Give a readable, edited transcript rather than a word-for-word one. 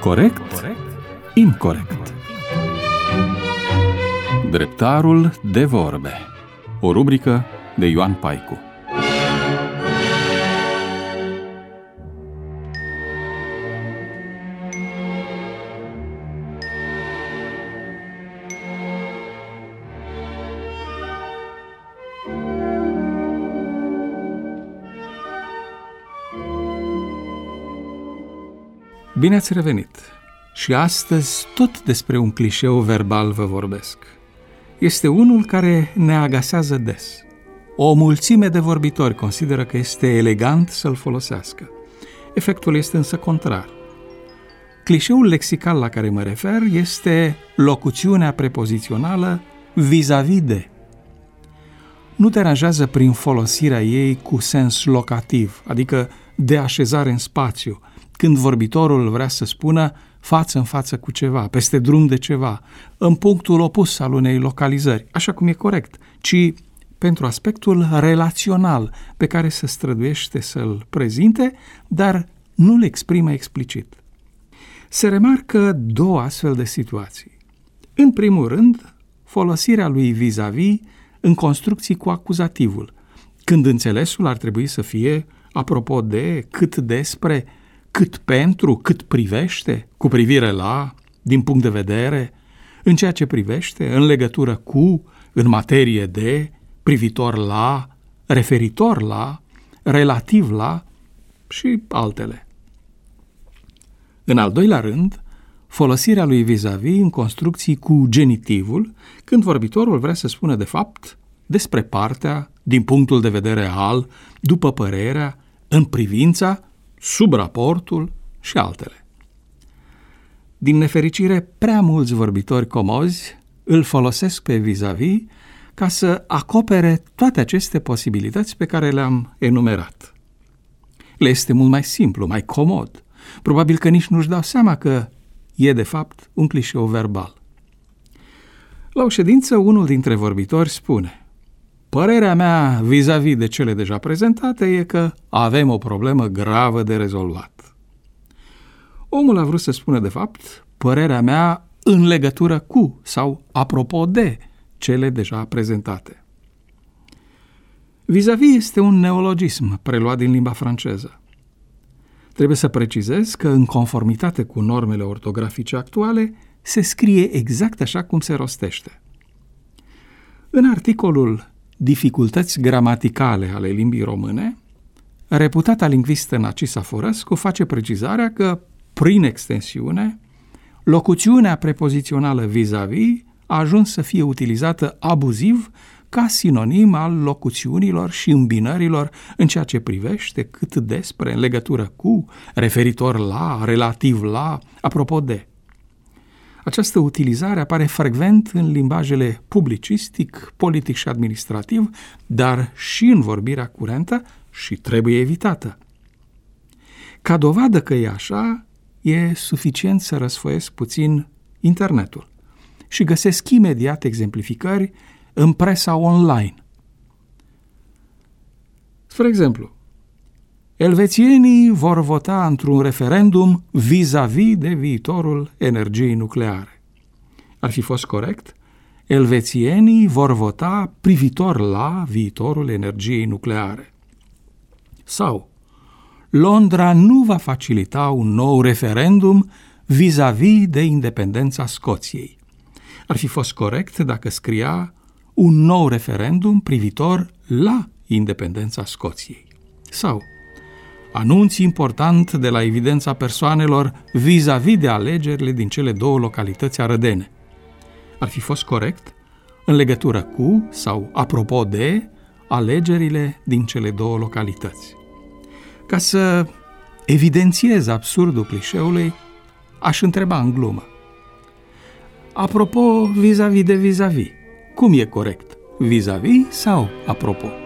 Corect? Incorect. Dreptarul de vorbe. O rubrică de Ioan Paicu. Bine ați revenit! Și astăzi tot despre un clișeu verbal vă vorbesc. Este unul care ne agasează des. O mulțime de vorbitori consideră că este elegant să-l folosească. Efectul este însă contrar. Clișeul lexical la care mă refer este locuțiunea prepozițională vis-a-vis de. Nu deranjează prin folosirea ei cu sens locativ, adică de așezare în spațiu, când vorbitorul vrea să spună față în față cu ceva, peste drum de ceva, în punctul opus al unei localizări, așa cum e corect, ci pentru aspectul relațional pe care se străduiește să-l prezinte, dar nu-l exprimă explicit. Se remarcă două astfel de situații. În primul rând, folosirea lui vis-a-vis în construcții cu acuzativul, când înțelesul ar trebui să fie apropo de, cât despre, cât pentru, cât privește, cu privire la, din punct de vedere, în ceea ce privește, în legătură cu, în materie de, privitor la, referitor la, relativ la și altele. În al doilea rând, folosirea lui vis-a-vis în construcții cu genitivul, când vorbitorul vrea să spună de fapt despre partea, din punctul de vedere al, după părerea, în privința, sub raportul și altele. Din nefericire, prea mulți vorbitori comozi îl folosesc pe vis-a-vis ca să acopere toate aceste posibilități pe care le-am enumerat. Le este mult mai simplu, mai comod. Probabil că nici nu-și dau seama că e, de fapt, un clișeu verbal. La o ședință, unul dintre vorbitori spune: părerea mea vis-a-vis de cele deja prezentate e că avem o problemă gravă de rezolvat. Omul a vrut să spună, de fapt, părerea mea în legătură cu sau apropo de cele deja prezentate. Vis-a-vis este un neologism preluat din limba franceză. Trebuie să precizez că, în conformitate cu normele ortografice actuale, se scrie exact așa cum se rostește. În articolul Dificultăți gramaticale ale limbii române, reputata lingvistă Narcisa Furăscu face precizarea că, prin extensiune, locuțiunea prepozițională vis-a-vis a ajuns să fie utilizată abuziv ca sinonim al locuțiunilor și îmbinărilor în ceea ce privește, cât despre, în legătură cu, referitor la, relativ la, apropo de. Această utilizare apare frecvent în limbajele publicistic, politic și administrativ, dar și în vorbirea curentă și trebuie evitată. Ca dovadă că e așa, e suficient să răsfoiesc puțin internetul și găsesc imediat exemplificări în presa online. Spre exemplu, elvețienii vor vota într-un referendum vis-a-vis de viitorul energiei nucleare. Ar fi fost corect? Elvețienii vor vota privitor la viitorul energiei nucleare. Sau, Londra nu va facilita un nou referendum vis-a-vis de independența Scoției. Ar fi fost corect dacă scria un nou referendum privitor la independența Scoției. Sau, anunț important de la evidența persoanelor vis-a-vis de alegerile din cele două localități arădene. Ar fi fost corect în legătură cu sau apropo de alegerile din cele două localități. Ca să evidențiez absurdul clișeului, aș întreba în glumă: apropo vis-a-vis de vis-a-vis, cum e corect? Vis-a-vis sau apropo?